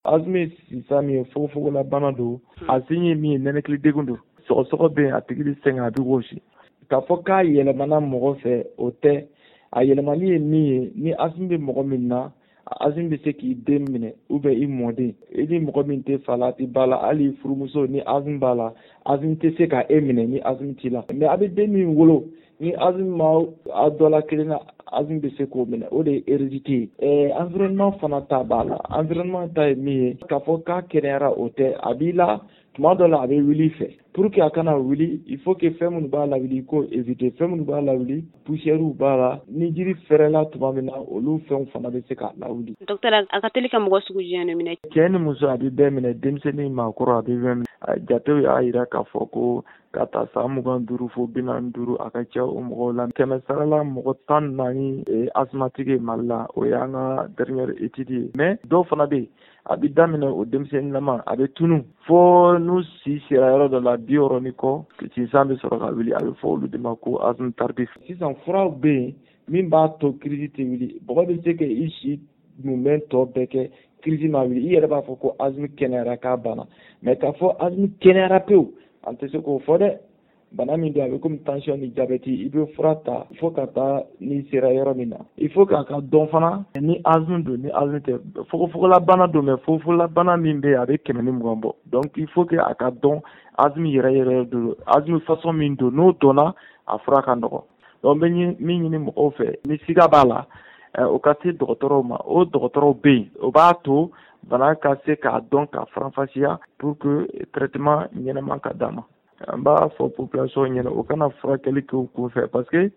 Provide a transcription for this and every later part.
Azmi sisan min ye fogofogola don a sin ye min ye nɛnɛkili degun don sɔgɔsɔgɔ bɛ yen a tigi bɛ sɛgɛn a bɛ wɔsi k'a fɔ k'a yɛlɛmana mɔgɔ fɛ o tɛ a yɛlɛmani ye min ye ni azmi bɛ mɔgɔ min na azmi bɛ se k'i den minɛ ou bien i mɔden i ni mɔgɔ min tɛ fa la i ba la hali furumuso ni azmi b'a la azmi tɛ se ka e minɛ ni azmi t'i la mais a bɛ den min wolo ni azmi ma a dɔ la kelen na azmi bɛ se k'o minɛ o de ye hérédité ye environnement fana ta b'a la environnement ta ye min ye k'a fɔ k'a kɛnɛyara o tɛ a b'i la tuma dɔ la a bɛ wuli fɛ pour que a kana wuli il faut que fɛn minnu b'a lawuli i k'o éviter fɛn minnu b'a lawuli poussière b'a la ni jiri fɛrɛla tuma min na olu fɛnw fana bɛ se k'a lawuli. Docteur a ka teli ka mɔgɔ sugu jumɛn de minɛ? Cɛ ni muso a bɛ bɛɛ minɛ denmisɛnnin maakɔrɔ a bɛ bɛɛ minɛ jatew y'a jira k'a fɔ ko ka taa san 25 fo 45 a ka ca o mɔgɔw la 100 sarala mɔgɔ 14 ye asthmatique ye Mali la o y'an ka dernière étude ye mais dɔw fana bɛ yen a bɛ daminɛ o denmisɛnninlama a bɛ tunu fo n'u si sera yɔrɔ dɔ la 60 ni kɔ sisan bɛ sɔrɔ ka wuli a bɛ fɔ olu de ma ko asthme tardif. Sisan furaw bɛ yen min b'a to crise tɛ wuli mɔgɔ bɛ se ka i si munbɛn tɔ bɛɛ kɛ crise ma wuli i yɛrɛ b'a fɔ ko asthme kɛnɛyara k'a banna mais k'a fɔ asthme kɛnɛyara pewu an tɛ se k'o fɔ dɛ bana min don a bɛ komi tension ni diabète i bɛ fura ta fo ka taa n'i sera yɔrɔ min na il faut k'a ka dɔn fana ni asthme don ni asthme tɛ fogofogola bana don mais fogofogola bana min bɛ yen a bɛ 120 bɔ donc il faut que a ka dɔn asthme yɛrɛ don asthme façon min don n'o dɔnna a fura ka nɔgɔ donc n bɛ min ɲini mɔgɔw fɛ ni siga b'a la o ka se dɔgɔtɔrɔw ma o dɔgɔtɔrɔw bɛ yen o b'a to bana ka se k'a dɔn k'a faranfasiya pour que traitement ɲɛnama ka d'a ma. An b'a fɔ population ɲɛna o kana furakɛli kɛ u kun fɛ parce que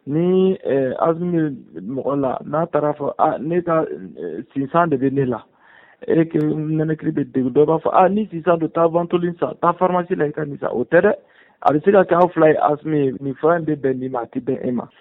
ni asthme mɔgɔ la n'a taara fɔ ne ka sinsan de bɛ ne la et que nɛnɛkili bɛ degun dɔ b'a fɔ ni sinsan don taa Ventoline san taa pharmacie la i ka nin san o tɛ dɛ a bɛ se ka kɛ aw fila ye asthme ye nin fura in bɛ bɛn nin ma a tɛ bɛn e ma.